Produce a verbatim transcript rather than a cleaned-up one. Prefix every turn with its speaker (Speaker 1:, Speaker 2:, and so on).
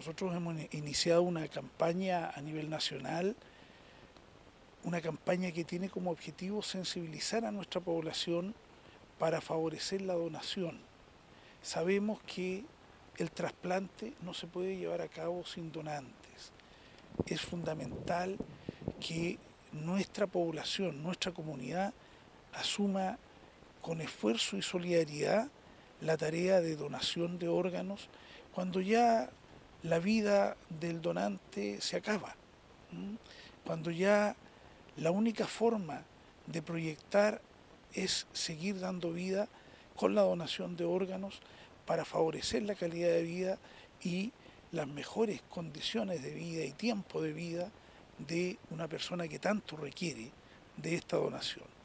Speaker 1: Nosotros hemos iniciado una campaña a nivel nacional, una campaña que tiene como objetivo sensibilizar a nuestra población para favorecer la donación. Sabemos que el trasplante no se puede llevar a cabo sin donantes. Es fundamental que nuestra población, nuestra comunidad, asuma con esfuerzo y solidaridad la tarea de donación de órganos cuando ya la vida del donante se acaba, ¿m? Cuando ya la única forma de proyectar es seguir dando vida con la donación de órganos para favorecer la calidad de vida y las mejores condiciones de vida y tiempo de vida de una persona que tanto requiere de esta donación.